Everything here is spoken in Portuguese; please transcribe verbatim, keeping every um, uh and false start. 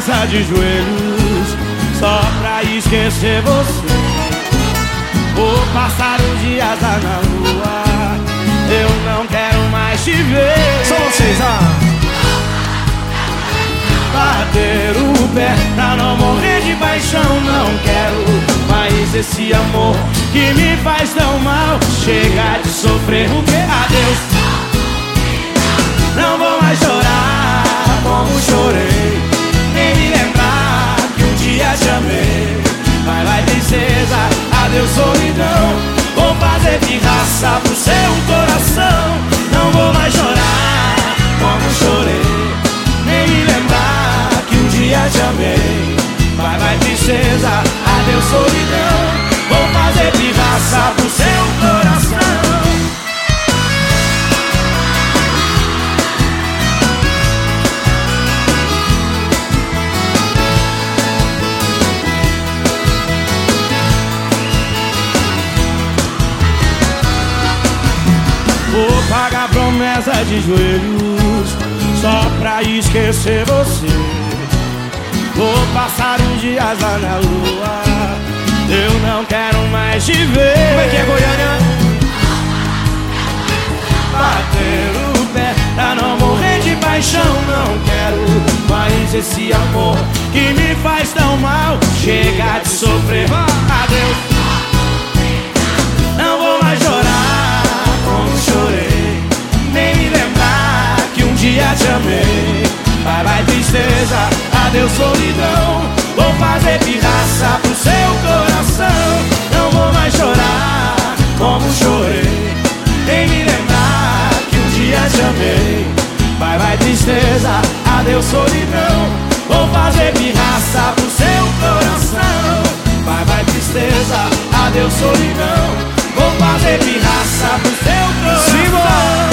promessa de joelhos só pra esquecer você. Vou passar os dias lá na lua, eu não quero mais te ver. Só vocês, ah! Bater o pé pra não morrer de paixão, não quero mais esse amor que me faz tão mal. Chega de sofrer, o que? Adeus. Não vou mais chorar como chorei, nem me lembrar que um dia te amei. Vai, vai, tristeza, adeus, solidão. Vou fazer pirraça pro seu coração. Não vou mais chorar como chorei, nem me lembrar que um dia te amei. Vai, vai, tristeza, adeus, solidão. Vou fazer pirraça pro seu coração. Vou pagar promessa de joelhos só pra esquecer você. Vou passar uns dias lá na lua, eu não quero mais te ver. Como é que é, Goiânia? Bater o pé pra não morrer de paixão, não quero mais esse amor que me faz tão mal. Chega de sofrer, adeus. Não vou mais chorar como chorei, nem me lembrar que um dia te amei. Vai, vai, tristeza, adeus, solidão. Vou fazer pirraça pro seu coração. Não vou mais chorar como chorei, nem me lembrar que um dia te amei. Vai, vai, tristeza, adeus, solidão. Vou fazer pirraça pro seu coração. Vai, vai, tristeza, adeus, solidão. Vou fazer pirraça pro seu coração. Simbora!